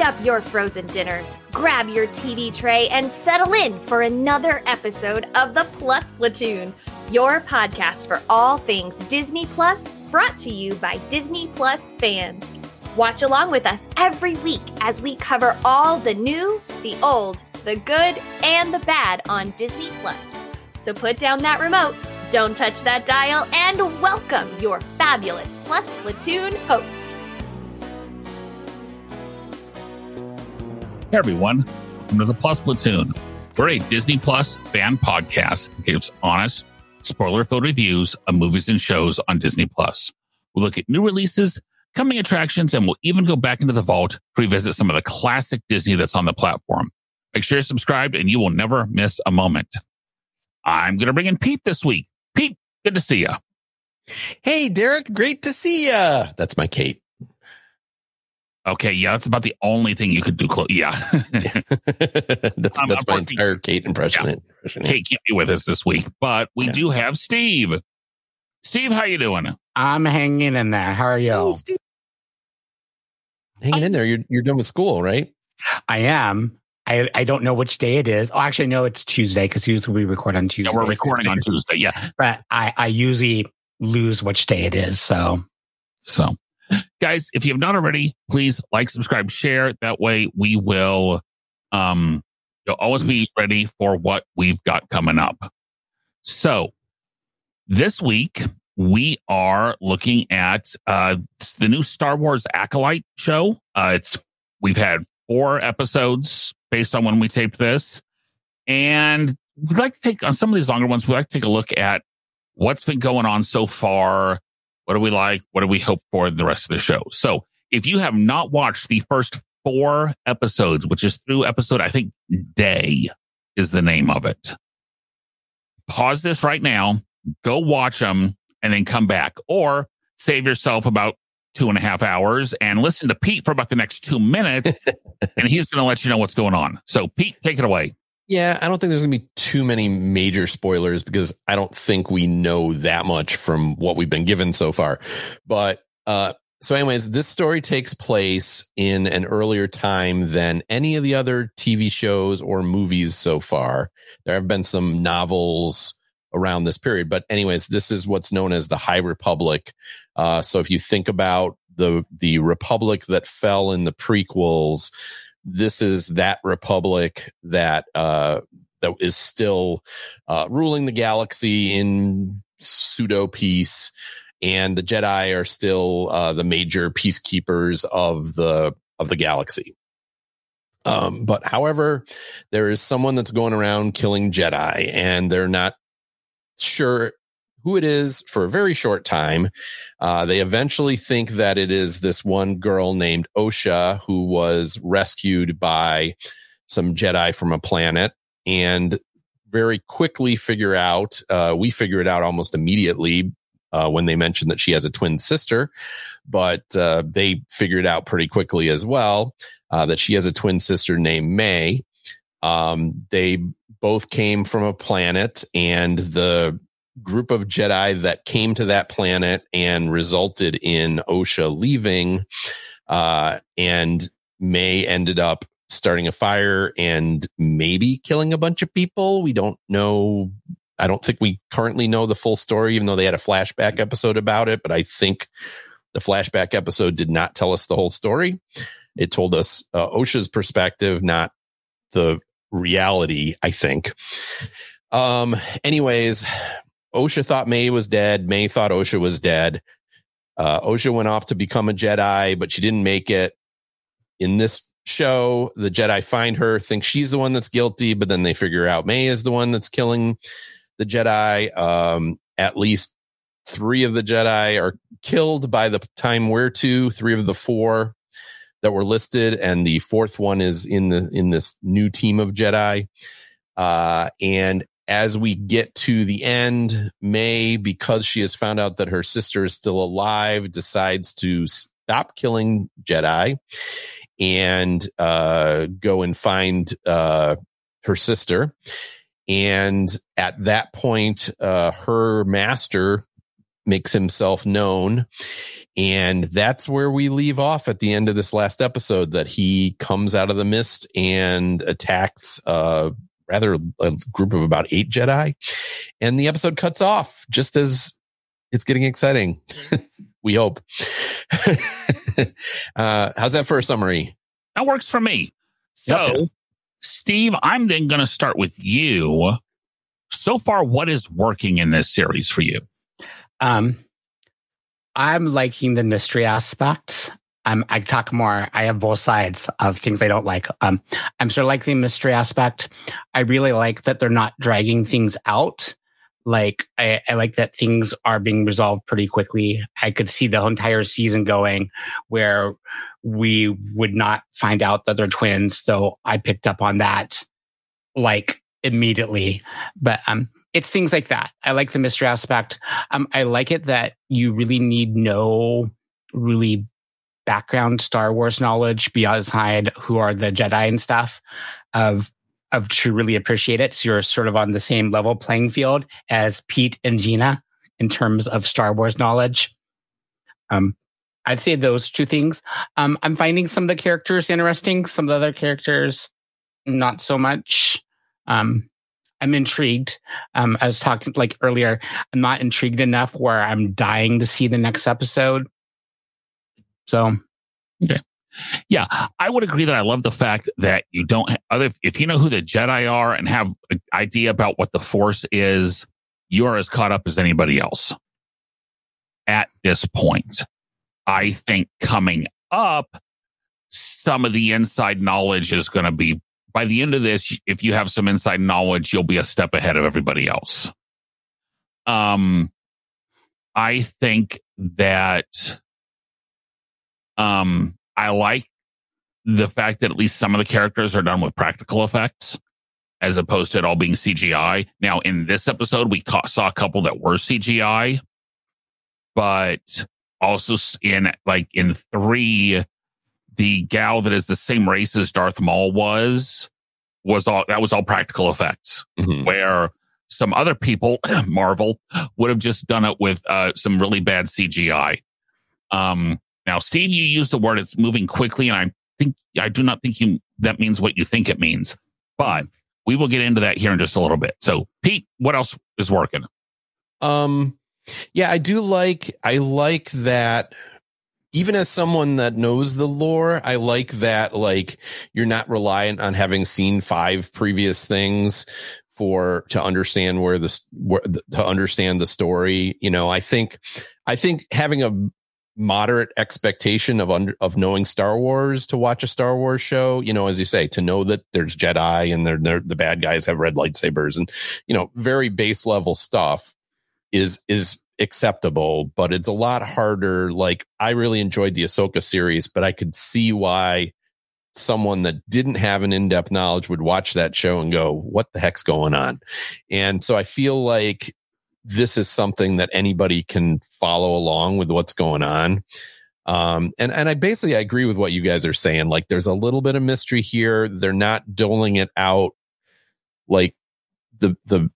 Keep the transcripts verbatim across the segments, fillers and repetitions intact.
up your frozen dinners, grab your T V tray, and settle in for another episode of the Plus Platoon, your podcast for all things Disney Plus, brought to you by Disney Plus fans. Watch along with us every week as we cover all the new, the old, the good, and the bad on Disney Plus. So put down that remote, don't touch that dial, and welcome your fabulous Plus Platoon host. Hey everyone, welcome to the Plus Platoon. We're a Disney Plus fan podcast that gives honest, spoiler-filled reviews of movies and shows on Disney Plus. We'll look at new releases, coming attractions, and we'll even go back into the vault to revisit some of the classic Disney that's on the platform. Make sure you're subscribed and you will never miss a moment. I'm going to bring in Pete this week. Pete, good to see you. Hey, Derek, great to see you. That's my Kate. Okay, yeah, that's about the only thing you could do. Clo- yeah. that's um, that's my entire Kate impression. Yeah. impression. Kate can't be with us this week, but we yeah. do have Steve. Steve, how you doing? I'm hanging in there. How are you? Hey, Steve. Hanging in there. You're you're done with school, right? I am. I, I don't know which day it is. Oh, actually, no, it's Tuesday because usually we record on Tuesday. Yeah, we're recording on Tuesday, yeah. But I, I usually lose which day it is, so. So, guys, if you have not already, please like, subscribe, share. That way we will um, you'll always be ready for what we've got coming up. So, this week, we are looking at uh, the new Star Wars Acolyte show. Uh, it's We've had four episodes based on when we taped this. And we'd like to take, on some of these longer ones, we'd like to take a look at what's been going on so far. What do we like? What do we hope for the rest of the show? So if you have not watched the first four episodes, which is through episode, I think, Day is the name of it. Pause this right now, go watch them, and then come back. Or save yourself about two and a half hours and listen to Pete for about the next two minutes, and he's going to let you know what's going on. So, Pete, take it away. Yeah, I don't think there's going to be too many major spoilers because I don't think we know that much from what we've been given so far. But uh, so anyways, this story takes place in an earlier time than any of the other T V shows or movies so far. There have been some novels around this period. But anyways, this is what's known as the High Republic. Uh, so if you think about the the Republic that fell in the prequels, this is that Republic that uh, that is still uh, ruling the galaxy in pseudo peace, and the Jedi are still uh, the major peacekeepers of the of the galaxy. Um, but however, there is someone that's going around killing Jedi, and they're not sure who it is for a very short time. Uh, they eventually think that it is this one girl named Osha who was rescued by some Jedi from a planet, and very quickly figure out, uh, we figure it out almost immediately uh, when they mention that she has a twin sister, but uh, they figure it out pretty quickly as well, uh, that she has a twin sister named May. Um, they both came from a planet, and the group of Jedi that came to that planet and resulted in Osha leaving, uh, and May ended up starting a fire and maybe killing a bunch of people. We don't know. I don't think we currently know the full story, even though they had a flashback episode about it. But I think the flashback episode did not tell us the whole story. It told us uh, Osha's perspective, not the reality, I think. Um, anyways, Osha thought May was dead. May thought Osha was dead. Uh, Osha went off to become a Jedi, but she didn't make it. In this show, the Jedi find her, think she's the one that's guilty, but then they figure out May is the one that's killing the Jedi. Um, at least three of the Jedi are killed by the time we're to, three of the four that were listed, and the fourth one is in the in this new team of Jedi. Uh, and as we get to the end, May, because she has found out that her sister is still alive, decides to stop killing Jedi and uh, go and find uh, her sister. And at that point, uh, her master makes himself known. And that's where we leave off at the end of this last episode, that he comes out of the mist and attacks uh rather a group of about eight Jedi. And the episode cuts off just as it's getting exciting. We hope. uh, how's that for a summary? That works for me. So, yep. Steve, I'm then going to start with you. So far, what is working in this series for you? Um, I'm liking the mystery aspects. Um, I talk more. I have both sides of things I don't like. Um, I'm sort of like the mystery aspect. I really like that they're not dragging things out. Like, I, I like that things are being resolved pretty quickly. I could see the entire season going where we would not find out that they're twins. So I picked up on that like immediately. But um, it's things like that. I like the mystery aspect. Um, I like it that you really need no really background Star Wars knowledge beyond who are the Jedi and stuff of of to really appreciate it. So you're sort of on the same level playing field as Pete and Gina in terms of Star Wars knowledge. Um, I'd say those two things. Um, I'm finding some of the characters interesting. Some of the other characters, not so much. Um, I'm intrigued. Um, I was talking like earlier, I'm not intrigued enough where I'm dying to see the next episode. So, okay. Yeah, I would agree that I love the fact that you don't have other, if you know who the Jedi are and have an idea about what the Force is, you're as caught up as anybody else at this point. I think coming up, some of the inside knowledge is going to be, by the end of this, if you have some inside knowledge, you'll be a step ahead of everybody else. Um, I think that um, I like the fact that at least some of the characters are done with practical effects as opposed to it all being C G I. Now, in this episode, we ca- saw a couple that were C G I, but also in like in three, the gal that is the same race as Darth Maul was, was all, that was all practical effects, mm-hmm. where some other people, Marvel, would have just done it with uh, some really bad C G I. Um, now, Steve, you used the word it's moving quickly, and I think I do not think you that means what you think it means, but we will get into that here in just a little bit. So, Pete, what else is working? Um, yeah, I do like I like that. Even as someone that knows the lore, I like that, like, you're not reliant on having seen five previous things for to understand where this where, to understand the story. You know, I think I think having a moderate expectation of under, of knowing Star Wars to watch a Star Wars show, you know, as you say, to know that there's Jedi and they're, they're the bad guys have red lightsabers and, you know, very base level stuff is is acceptable, but it's a lot harder. Like, I really enjoyed the Ahsoka series, but I could see why someone that didn't have an in-depth knowledge would watch that show and go, what the heck's going on? And so I feel like this is something that anybody can follow along with what's going on. Um, and, and I basically, I agree with what you guys are saying. Like, there's a little bit of mystery here. They're not doling it out like the, the,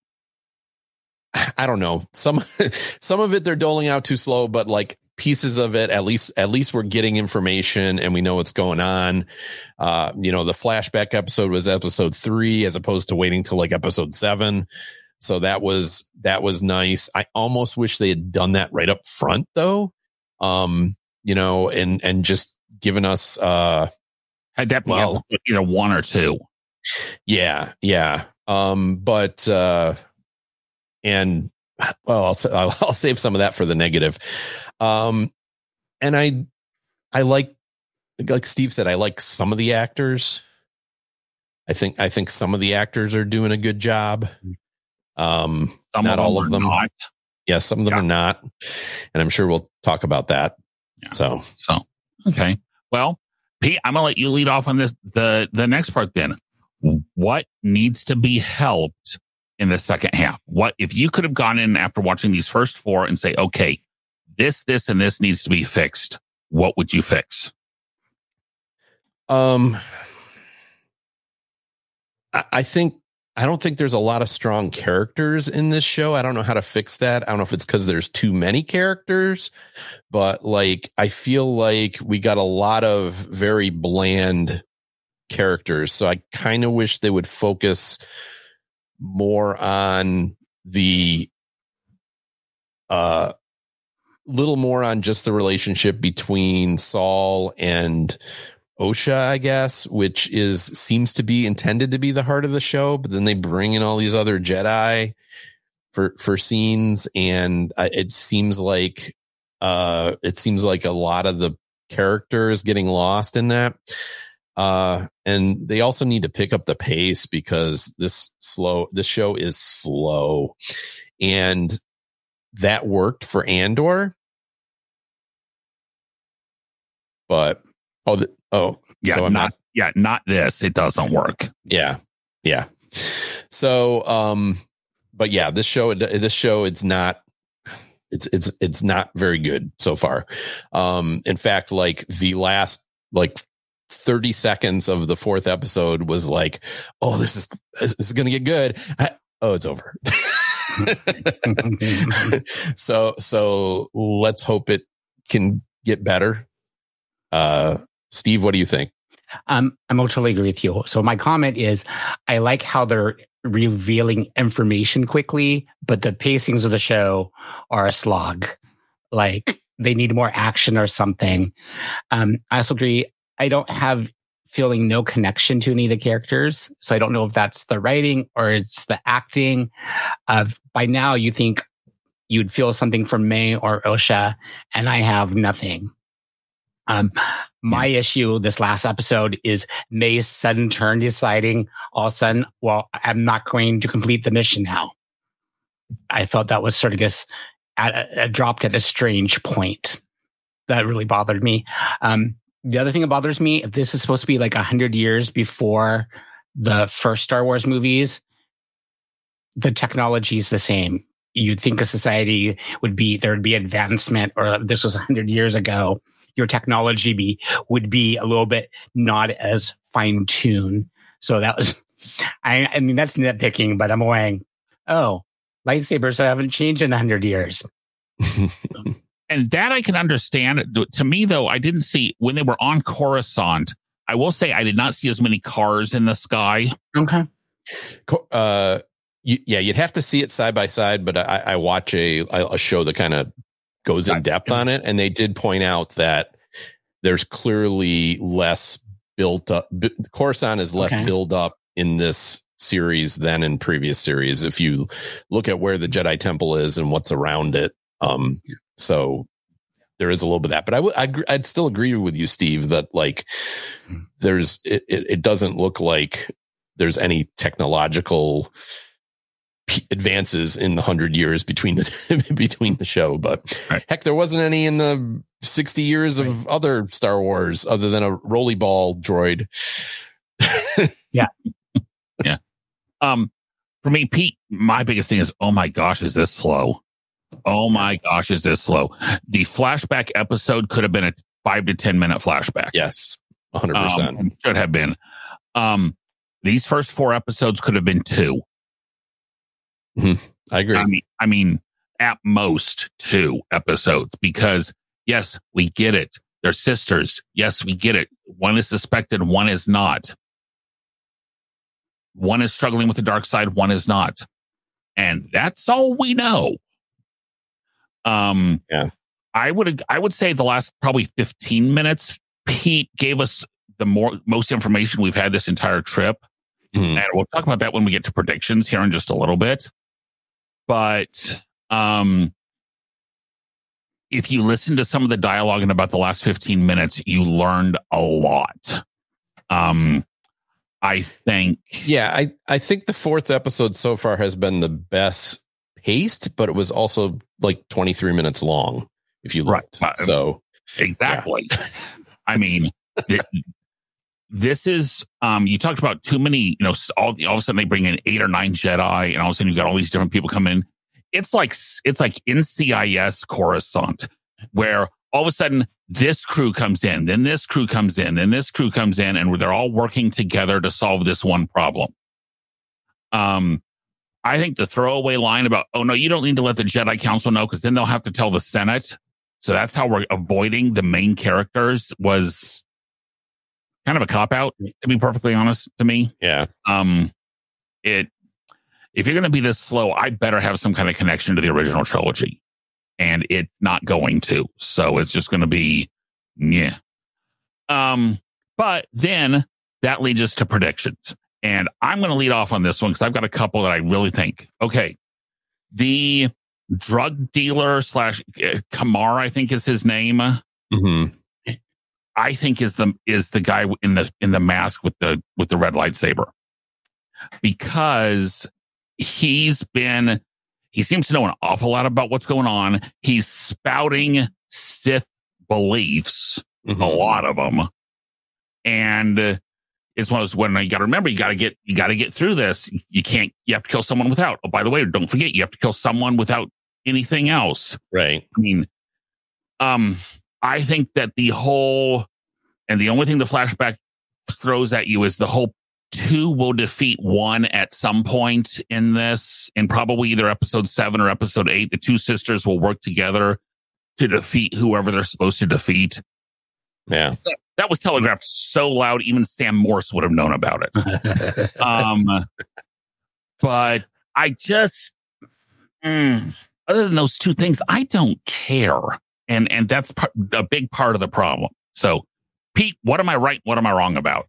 I don't know. Some, some of it they're doling out too slow, but like pieces of it, at least, at least we're getting information and we know what's going on. Uh, you know, the flashback episode was episode three as opposed to waiting till like episode seven. So that was, that was nice. I almost wish they had done that right up front though. Um, you know, and, and just given us, uh, had that well, either one or two. Yeah. Yeah. Um, but, uh, and well, I'll, I'll save some of that for the negative. Um, and I, I like, like Steve said, I like some of the actors. I think, I think some of the actors are doing a good job. Um, some not of all of them. Not. Yeah, some of them yeah. are not. And I'm sure we'll talk about that. Yeah. So, so, okay. Well, Pete, I'm going to let you lead off on this, the, the next part then. What needs to be helped in the second half? What, if you could have gone in after watching these first four and say, okay, this, this, and this needs to be fixed, what would you fix? Um, I, I think I don't think there's a lot of strong characters in this show. I don't know how to fix that. I don't know if it's because there's too many characters, but like, I feel like we got a lot of very bland characters. So I kind of wish they would focus more on the, uh, little more on just the relationship between Saul and Osha, I guess, which is seems to be intended to be the heart of the show, but then they bring in all these other Jedi for for scenes, and it seems like uh, it seems like a lot of the characters getting lost in that. Uh, and they also need to pick up the pace because this slow this show is slow, and that worked for Andor, but oh. The, Oh, yeah, so I'm not, not, yeah, not this. It doesn't work. Yeah. Yeah. So, um, but yeah, this show, this show, it's not, it's, it's, it's not very good so far. Um, in fact, like the last, like thirty seconds of the fourth episode was like, oh, this is, this is going to get good. I, oh, it's over. so, so let's hope it can get better. Uh, Steve, what do you think? Um, I'm totally agree with you. So my comment is, I like how they're revealing information quickly, but the pacings of the show are a slog. Like they need more action or something. Um, I also agree. I don't have feeling no connection to any of the characters. So I don't know if that's the writing or it's the acting. Of by now you think you'd feel something from May or Osha, and I have nothing. Um, my yeah. issue this last episode is May's sudden turn deciding all of a sudden, well, I'm not going to complete the mission now. I felt that was sort of just at a, a, dropped at a strange point. That really bothered me. Um, the other thing that bothers me, if this is supposed to be like a hundred years before the first Star Wars movies, the technology is the same. You'd think a society would be, there would be advancement, or this was a hundred years ago. Your technology be would be a little bit not as fine tuned. So that was, I, I mean, that's nitpicking, but I'm going, oh, lightsabers haven't changed in a hundred years. And that I can understand. To me, though, I didn't see when they were on Coruscant. I will say I did not see as many cars in the sky. Okay. Uh, you, yeah, you'd have to see it side by side, but I, I watch a a show that kind of goes in depth on it, and they did point out that there's clearly less built up. B- Coruscant is less okay. built up in this series than in previous series. If you look at where the Jedi Temple is and what's around it, um, so there is a little bit of that. But I would, I'd, I'd still agree with you, Steve, that like there's it, it, it doesn't look like there's any technological advances in the hundred years between the between the show, but right. heck, there wasn't any in the sixty years of right. other Star Wars other than a rolly ball droid. yeah, yeah. Um, for me, Pete, my biggest thing is, oh my gosh, is this slow? Oh my gosh, is this slow? The flashback episode could have been a five to ten minute flashback. Yes, a hundred percent should have been. Um, these first four episodes could have been two. Mm-hmm. I agree. I mean, I mean, at most two episodes, because yes, we get it. They're sisters. Yes, we get it. One is suspected. One is not. One is struggling with the dark side. One is not. And that's all we know. Um, yeah, I would, I would say the last probably fifteen minutes, Pete gave us the more, most information we've had this entire trip. Mm-hmm. And we'll talk about that when we get to predictions here in just a little bit. But um, if you listen to some of the dialogue in about the last fifteen minutes, you learned a lot. Um, I think. Yeah, I, I think the fourth episode so far has been the best paced, but it was also like twenty-three minutes long, if you looked. Right. So exactly. Yeah. I mean, th- this is, um, you talked about too many, you know, all, all of a sudden they bring in eight or nine Jedi, and all of a sudden you've got all these different people coming in. It's like, it's like N C I S Coruscant, where all of a sudden this crew comes in, then this crew comes in, then this crew comes in, and they're all working together to solve this one problem. Um, I think the throwaway line about, oh, no, you don't need to let the Jedi Council know because then they'll have to tell the Senate. So that's how we're avoiding the main characters was kind of a cop-out, to be perfectly honest, to me. Yeah. Um, it if you're going to be this slow, I better have some kind of connection to the original trilogy. And it's not going to. So it's just going to be, yeah. Um, but then that leads us to predictions. And I'm going to lead off on this one because I've got a couple that I really think. Okay. The drug dealer slash Kamar, I think is his name. Mm-hmm. I think is the is the guy in the in the mask with the with the red lightsaber. Because he's been he seems to know an awful lot about what's going on. He's spouting Sith beliefs, mm-hmm. a lot of them. And uh, it's one of those when you got to remember, you got to get, you got to get through this. You can't, you have to kill someone without. Oh, by the way, don't forget, you have to kill someone without anything else. Right. I mean, um, I think that the whole, and the only thing the flashback throws at you is the whole two will defeat one at some point in this, and probably either episode seven or episode eight. The two sisters will work together to defeat whoever they're supposed to defeat. Yeah. That, that was telegraphed so loud, even Sam Morse would have known about it. um, but I just, mm, other than those two things, I don't care. And, and that's part, a big part of the problem. So, Pete, what am I right? What am I wrong about?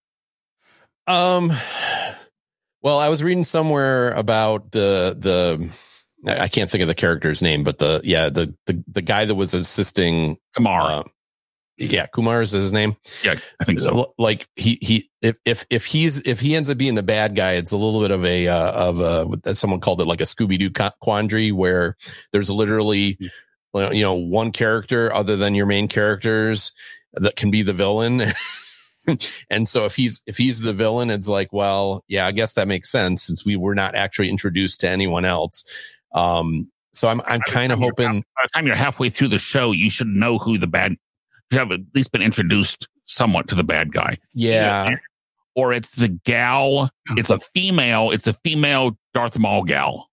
Um, well, I was reading somewhere about the, the, I can't think of the character's name, but the, yeah, the, the, the guy that was assisting Kamar. Uh, yeah. Kumar is his name. Yeah, I think so. Like he, he, if, if, if he's, if he ends up being the bad guy, it's a little bit of a, uh, of a, someone called it like a Scooby-Doo quandary where there's literally, you know, one character other than your main characters that can be the villain. And so if he's if he's the villain, it's like, well, yeah, I guess that makes sense since we were not actually introduced to anyone else. Um, so I'm I'm kind of hoping by the time you're halfway through the show, you should know who the bad. You have at least been introduced somewhat to the bad guy. Yeah, you know, or it's the gal. It's a female. It's a female Darth Maul gal.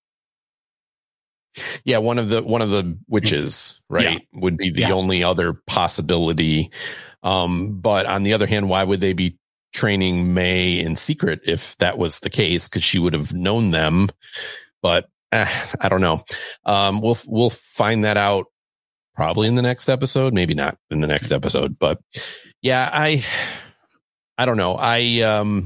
Yeah, one of the one of the witches, right, yeah. would be the yeah. only other possibility. Um, but on the other hand, why would they be training May in secret if that was the case? Because she would have known them. But eh, I don't know. Um, we'll we'll find that out probably in the next episode. Maybe not in the next episode. But yeah, I I don't know. I um,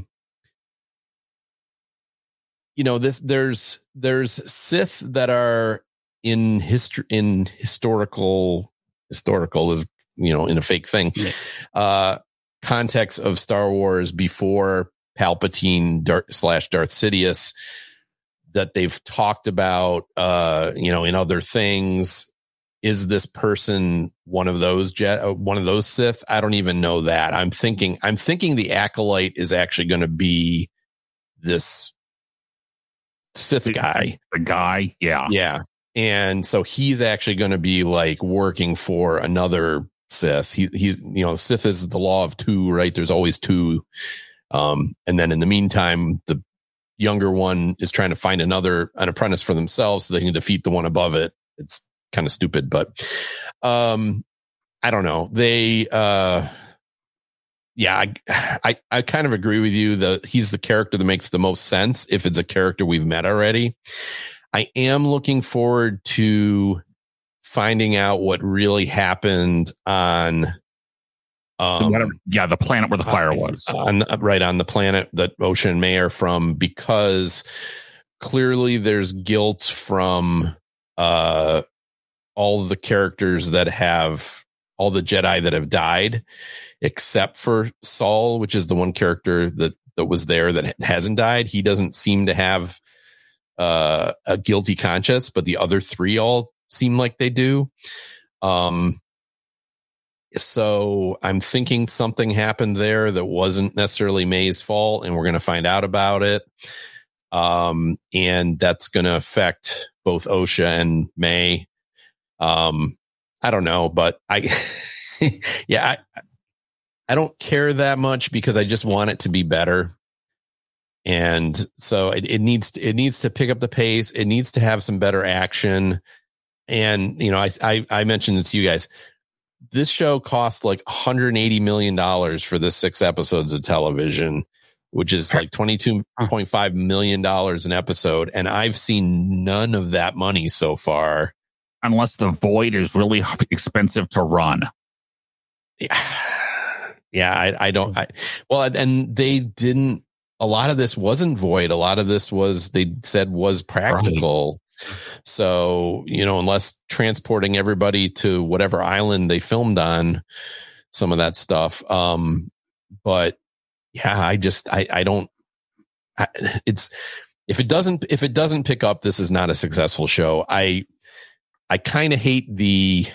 you know this. There's there's Sith that are in history in historical historical is. You know, in a fake thing, yeah. uh, context of Star Wars before Palpatine Darth, slash Darth Sidious that they've talked about, uh, you know, in other things. Is this person one of those jet, uh, one of those Sith? I don't even know that. I'm thinking, I'm thinking the Acolyte is actually going to be this Sith guy. The guy. Yeah. Yeah. And so he's actually going to be like working for another Sith. He, he's, you know, Sith is the law of two, right? There's always two. Um, and then in the meantime, the younger one is trying to find another, an apprentice for themselves so they can defeat the one above it. It's kind of stupid, but, um, I don't know. They, uh, yeah, I, I, I kind of agree with you that he's the character that makes the most sense if it's a character we've met already. I am looking forward to finding out what really happened on, um, Whatever, yeah, the planet where the fire was, on, right on the planet that Osha and May are from, because clearly there's guilt from uh, all of the characters that have all the Jedi that have died, except for Saul, which is the one character that that was there that hasn't died. He doesn't seem to have uh, a guilty conscience, but the other three all seem like they do. Um, so I'm thinking something happened there that wasn't necessarily May's fault, and we're going to find out about it. Um, and that's going to affect both Osha and May. Um, I don't know, but I, yeah, I, I don't care that much because I just want it to be better. And so it, it needs to, it needs to pick up the pace. It needs to have some better action. And, you know, I, I, I mentioned it to you guys. This show cost like one hundred eighty million dollars for the six episodes of television, which is like twenty-two point five million dollars an episode. And I've seen none of that money so far. Unless the Void is really expensive to run. Yeah, yeah I, I don't. I, well, and they didn't. A lot of this wasn't Void. A lot of this was, they said, was practical. Right. So, you know, unless transporting everybody to whatever island they filmed on, some of that stuff. Um, but yeah, I just, I, I don't, I, it's, if it doesn't, if it doesn't pick up, this is not a successful show. I, I kind of hate the,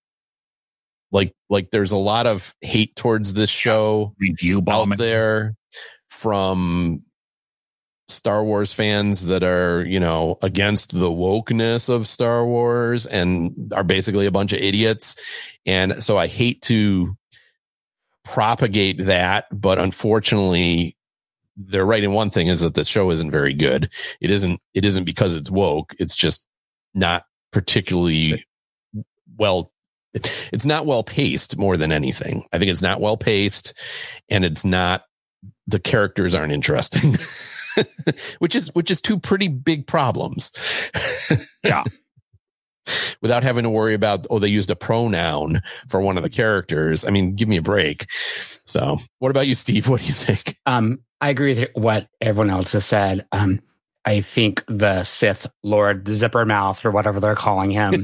like, like there's a lot of hate towards this show review out there from Star Wars fans that are, you know, against the wokeness of Star Wars and are basically a bunch of idiots. And so I hate to propagate that, but unfortunately they're right in one thing, is that the show isn't very good. It isn't, it isn't because it's woke. It's just not particularly well, it's not well paced more than anything. I think it's not well paced, and it's not, the characters aren't interesting, which is, which is two pretty big problems. Yeah. Without having to worry about, oh, they used a pronoun for one of the characters. I mean, give me a break. So what about you, Steve? What do you think? Um, I agree with what everyone else has said. Um, I think the Sith Lord Zippermouth, or whatever they're calling him,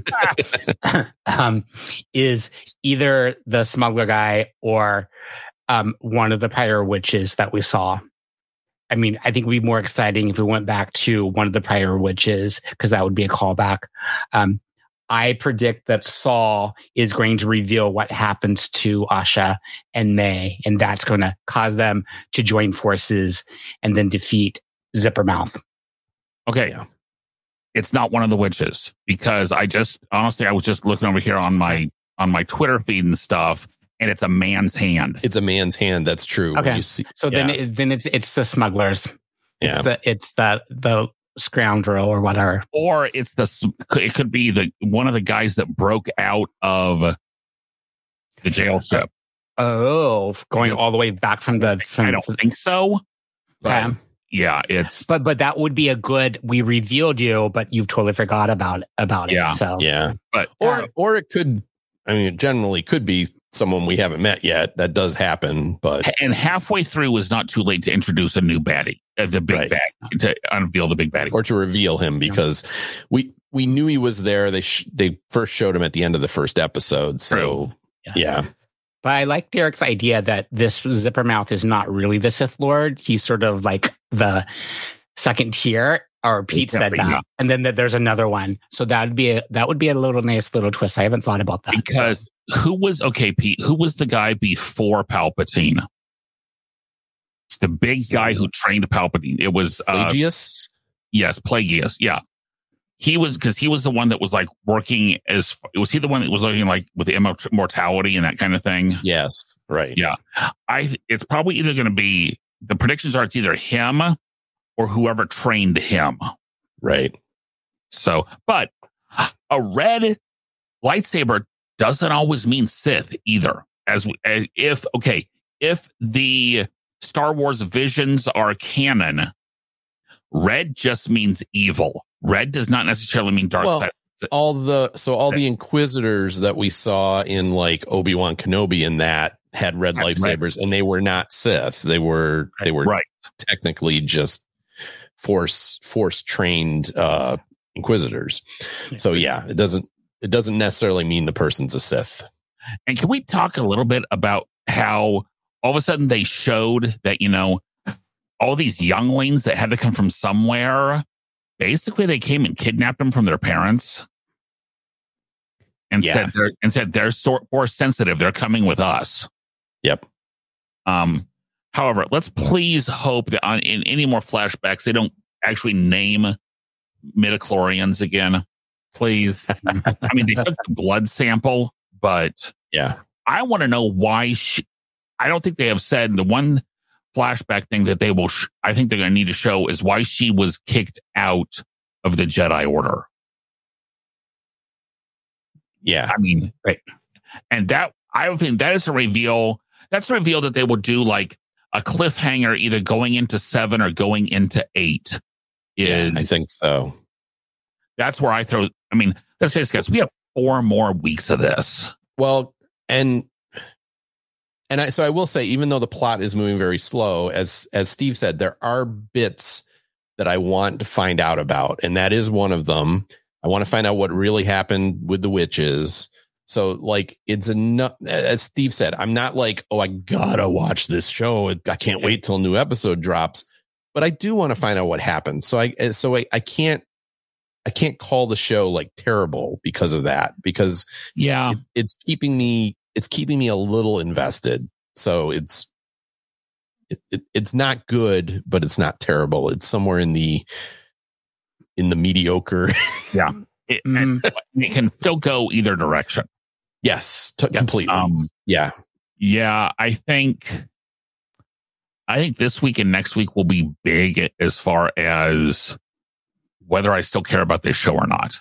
um, is either the smuggler guy or um, one of the prior witches that we saw. I mean, I think it would be more exciting if we went back to one of the prior witches, because that would be a callback. Um, I predict that Saul is going to reveal what happens to Asha and May, and that's going to cause them to join forces and then defeat Zippermouth. Okay. Yeah. It's not one of the witches, because I just, honestly, I was just looking over here on my, on my Twitter feed and stuff, and it's a man's hand. It's a man's hand. That's true. Okay. You see, so yeah. then, it, then it's, it's the smugglers. Yeah. It's the, it's the, the scoundrel or whatever. Or it's the, it could be the, one of the guys that broke out of the jail ship. Oh, going all the way back from the, from, I don't think so. But okay. Yeah, it's but but that would be a good. We revealed you, but you totally forgot about about yeah, it. So yeah, but or uh, or it could. I mean, it generally could be someone we haven't met yet. That does happen, but and halfway through was not too late to introduce a new baddie, uh, the big right. bad, to unveil the big baddie, or to reveal him, because yeah. we we knew he was there. They sh- they first showed him at the end of the first episode. So yeah. yeah. But I like Derek's idea that this Zippermouth is not really the Sith Lord. He's sort of like the second tier, or Pete said that. Yeah. And then there's another one. So that would be a, that would be a little nice little twist. I haven't thought about that. Because so. who was, okay, Pete, who was the guy before Palpatine? The big guy who trained Palpatine. It was uh, Plagueis? Yes, Plagueis. Yeah. He was, because he was the one that was like working as, was he the one that was looking like with the immortality and that kind of thing? Yes, right. Yeah. I, it's probably either going to be, the predictions are it's either him or whoever trained him. Right. So, but a red lightsaber doesn't always mean Sith either. As, as if, okay, if the Star Wars visions are canon, red just means evil. Red does not necessarily mean dark well, side. All the so all the Inquisitors that we saw in like Obi-Wan Kenobi and that had red lightsabers, right. And they were not Sith. They were they were right. technically just force force trained uh, Inquisitors. So yeah, it doesn't it doesn't necessarily mean the person's a Sith. And can we talk a little bit about how all of a sudden they showed that, you know, all these younglings that had to come from somewhere, basically they came and kidnapped them from their parents and yeah. said they're and said they're so force sensitive. They're coming with us. Yep. Um. However, let's please hope that on in any more flashbacks they don't actually name midichlorians again. Please. I mean, they took the blood sample, but yeah, I want to know why. She, I don't think they have said the one flashback thing that they will, sh- I think they're going to need to show is why she was kicked out of the Jedi Order. Yeah. I mean, Right. And that, I don't think that is a reveal. That's a reveal that they will do like a cliffhanger, either going into seven or going into eight. Is, Yeah, I think so. That's where I throw, I mean, let's say this, guys, we have four more weeks of this. Well, and and I so I will say, even though the plot is moving very slow, as as Steve said, there are bits that I want to find out about, and that is one of them. I want to find out what really happened with the witches. So, like, it's enough. As Steve said, I'm not like, oh, I gotta watch this show. I can't wait till a new episode drops. But I do want to find out what happened. So I so I, I can't I can't call the show like terrible because of that, because Yeah, it, it's keeping me it's keeping me a little invested. So it's it, it, it's not good, but it's not terrible. It's somewhere in the in the mediocre. yeah. It, and it can still go either direction. Yes, t- Yes, completely. Um, yeah. yeah, I think I think this week and next week will be big as far as whether I still care about this show or not.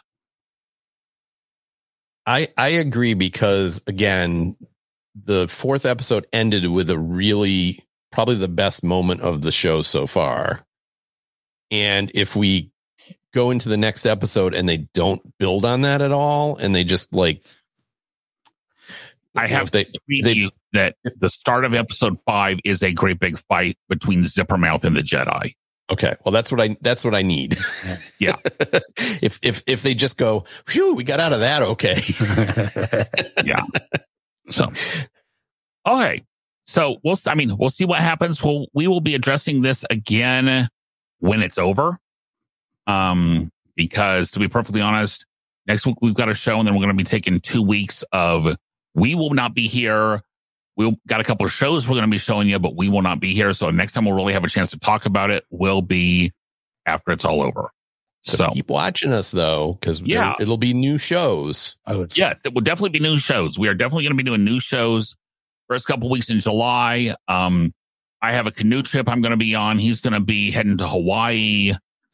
I I agree, because again, the fourth episode ended with a really probably the best moment of the show so far. And if we go into the next episode and they don't build on that at all, and they just like I have they, to preview that the start of episode five is a great big fight between Zippermouth and the Jedi. okay, well that's what I that's what I need. Yeah. if if if they just go, phew, we got out of that. Okay. Yeah. So, okay. So we'll, I mean, we'll see what happens. We'll, we will be addressing this again when it's over. Um, because to be perfectly honest, next week we've got a show, and then we're going to be taking two weeks of, we will not be here. We've got a couple of shows we're going to be showing you, but we will not be here. So next time we'll really have a chance to talk about it will be after it's all over. So, So keep watching us though, because Yeah. it'll be new shows. Oh, it's, yeah, it will definitely be new shows. We are definitely going to be doing new shows first couple weeks in July. Um, I have a canoe trip I'm going to be on. He's going to be heading to Hawaii.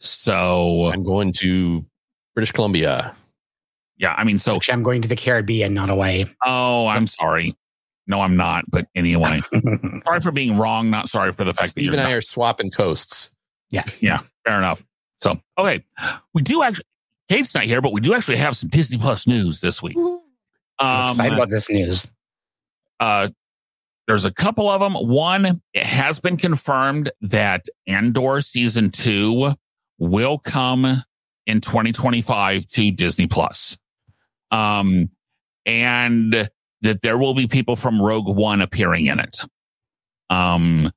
So I'm going to British Columbia. yeah, I mean, so, Actually, I'm going to the Caribbean, not away. oh, I'm sorry. No, I'm not. But anyway, sorry for being wrong. Not sorry for the fact that Steve you're and I not. are swapping coasts. Yeah, fair enough. So, okay. We do actually, Kate's not here, but we do actually have some Disney Plus news this week. I'm excited Um, about this news. uh, there's a couple of them. One, it has been confirmed that Andor season two will come in twenty twenty-five to Disney Plus. Um, and that there will be people from Rogue One appearing in it. Um,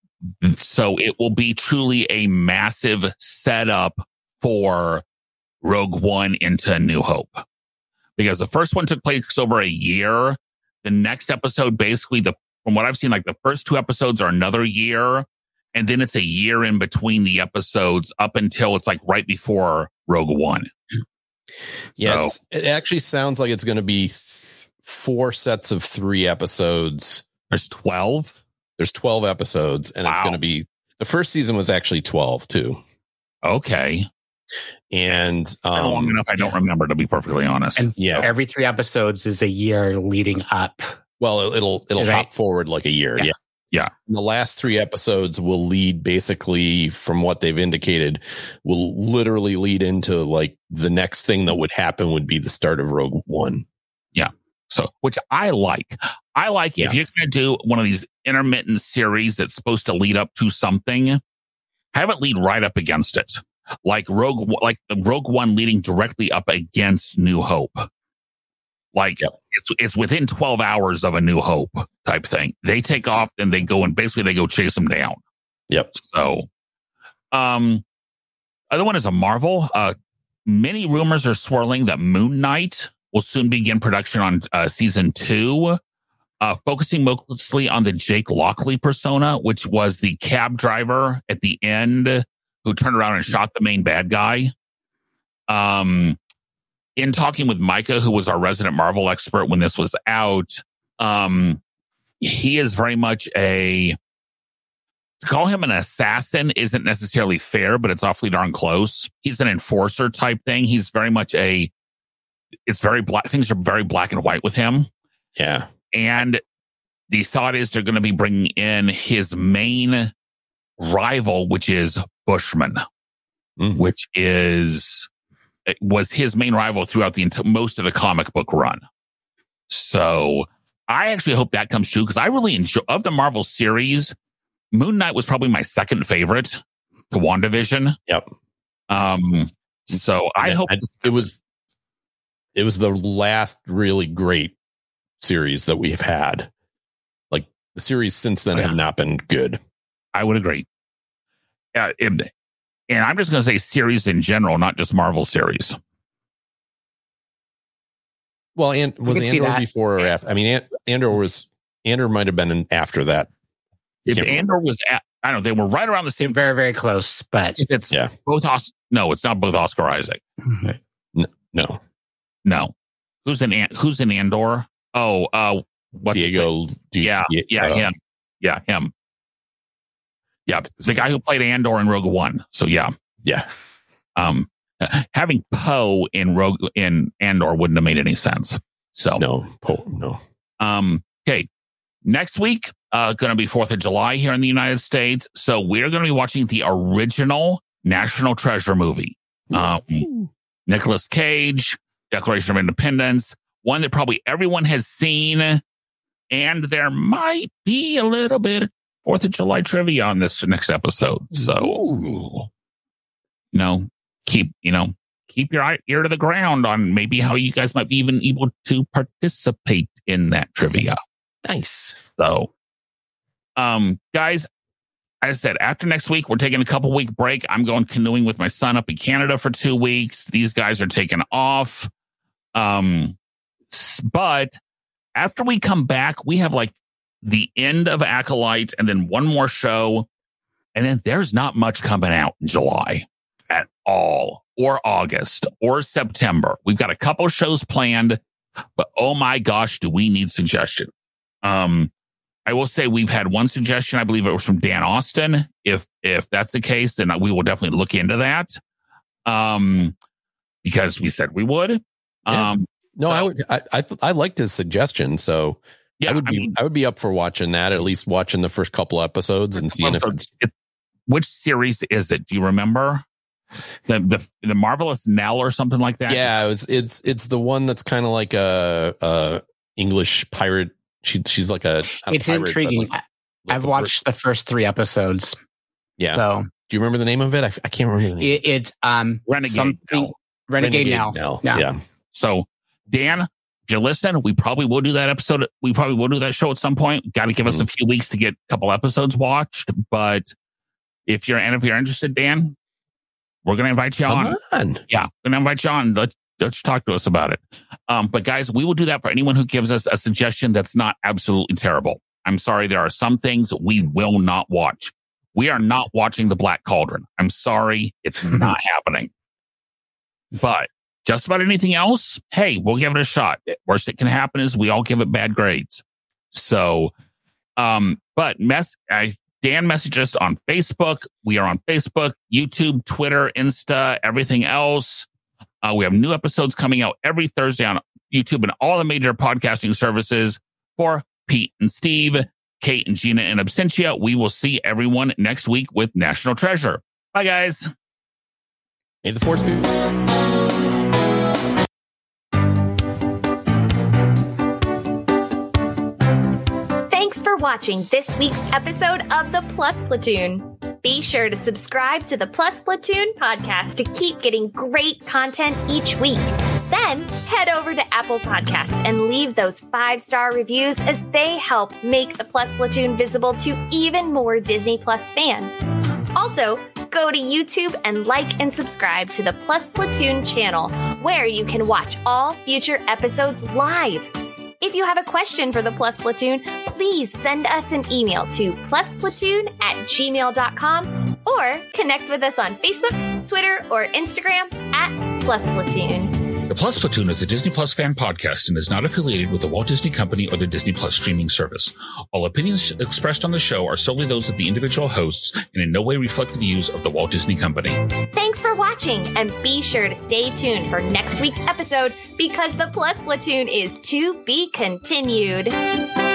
so it will be truly a massive setup for Rogue One into A New Hope, because the first one took place over a year. The next episode, basically, the from what I've seen, like the first two episodes are another year, and then it's a year in between the episodes up until it's like right before Rogue One. Yeah, So- it's, it actually sounds like it's going to be th- four sets of three episodes. There's twelve. There's twelve episodes, and it's Wow. going to be the first season was actually twelve too. Okay. And Been long um, enough, I don't remember, to be perfectly honest. And yeah, every three episodes is a year leading up. well, it'll it'll Right. hop forward like a year. Yeah. Yeah. Yeah. And the last three episodes will lead, basically, from what they've indicated, will literally lead into like the next thing that would happen would be the start of Rogue One. So, which I like. I like Yeah. if you're going to do one of these intermittent series that's supposed to lead up to something, have it lead right up against it. Like Rogue, like the Rogue One leading directly up against New Hope. Like Yep. it's it's within twelve hours of A New Hope type thing. They take off and they go and basically they go chase them down. Yep. So, um, other one is a Marvel. Uh, many rumors are swirling that Moon Knight will soon begin production on uh, season two, uh, focusing mostly on the Jake Lockley persona, which was the cab driver at the end who turned around and shot the main bad guy. Um, in talking with Micah, who was our resident Marvel expert when this was out, um, he is very much a to call him an assassin isn't necessarily fair, but it's awfully darn close. He's an enforcer type thing. He's very much a, it's very black. Things are very black and white with him. Yeah. And the thought is they're going to be bringing in his main rival, which is Bushman, mm-hmm. which is, was his main rival throughout the most of the comic book run. So I actually hope that comes true because I really enjoy, of the Marvel series, Moon Knight was probably my second favorite to WandaVision. Yep. Um, so I yeah, hope I, it was it was the last really great series that we've had. Like the series since then oh, yeah. have not been good. I would agree. Uh, and, and I'm just going to say series in general, not just Marvel series. Well, and was Andor before or after? I mean, Andor was Andor might have been an after that. If Andor was, at, I don't know, they were right around the same. Very, very close, but if it's yeah. both. Os- no, it's not both Oscar Isaac. No, no, no. Who's in? Who's in Andor? Oh, uh, what's Diego? D- yeah, yeah, uh, him. Yeah, him. Yeah, the guy who played Andor in Rogue One. So yeah, yeah. Um, having Poe in Rogue in Andor wouldn't have made any sense. So no, Poe, no. Um. Okay. Next week, uh, going to be fourth of July here in the United States. So we're going to be watching the original National Treasure movie. Um, Nicolas Cage, Declaration of Independence, one that probably everyone has seen. And there might be a little bit of fourth of July trivia on this next episode. So, Ooh. you know, keep, you know, keep your eye, ear to the ground on maybe how you guys might be even able to participate in that trivia. Nice. So, um, guys, as I said, after next week, we're taking a couple week break. I'm going canoeing with my son up in Canada for two weeks. These guys are taking off. Um, but after we come back, we have like the end of Acolyte and then one more show. And then there's not much coming out in July at all, or August or September. We've got a couple shows planned, but oh my gosh, do we need suggestions? Um, I will say we've had one suggestion. I believe it was from Dan Austin. If if that's the case, then we will definitely look into that. Um, because we said we would. Yeah. Um, no, so, I would. I, I I liked his suggestion, so yeah, I would be. I, mean, I would be up for watching that. At least watching the first couple episodes and seeing if it's. It, which series is it? Do you remember? The the the Marvelous Nell or something like that? Yeah, it was. It's it's the one that's kind of like a, a English pirate. She she's like a. It's a pirate, intriguing. Like, I've like watched the first three episodes. Yeah. So do you remember the name of it? I, I can't remember the name. It, it's um Renegade something Nell. Renegade, Renegade Nell. Nell. Yeah. yeah. So Dan, if you listen, we probably will do that episode. We probably will do that show at some point. Got to give us mm. a few weeks to get a couple episodes watched. But if you're and if you're interested, Dan, we're gonna invite you on. on. Yeah, we're gonna invite you on. Let's let's talk to us about it. Um, but guys, we will do that for anyone who gives us a suggestion that's not absolutely terrible. I'm sorry, there are some things we will not watch. We are not watching The Black Cauldron. I'm sorry, it's not happening. But just about anything else, hey, we'll give it a shot. Worst that can happen is we all give it bad grades. So, um, but mess, I, Dan messaged us on Facebook. We are on Facebook, YouTube, Twitter, Insta, everything else. Uh, we have new episodes coming out every Thursday on YouTube and all the major podcasting services. For Pete and Steve, Kate and Gina and Absentia, we will see everyone next week with National Treasure. Bye, guys. May the force be. Thanks for watching this week's episode of the Plus Platoon. Be sure to subscribe to the Plus Platoon podcast to keep getting great content each week. Then head over to Apple Podcast and leave those five-star reviews as they help make the Plus Platoon visible to even more Disney Plus fans. Also, go to YouTube and like and subscribe to the Plus Platoon channel, where you can watch all future episodes live. If you have a question for the Plus Platoon, please send us an email to plusplatoon at gmail dot com or connect with us on Facebook, Twitter, or Instagram at Plus Platoon. The Plus Platoon is a Disney Plus fan podcast and is not affiliated with the Walt Disney Company or the Disney Plus streaming service. All opinions expressed on the show are solely those of the individual hosts and in no way reflect the views of the Walt Disney Company. Thanks for watching, and be sure to stay tuned for next week's episode because the Plus Platoon is to be continued.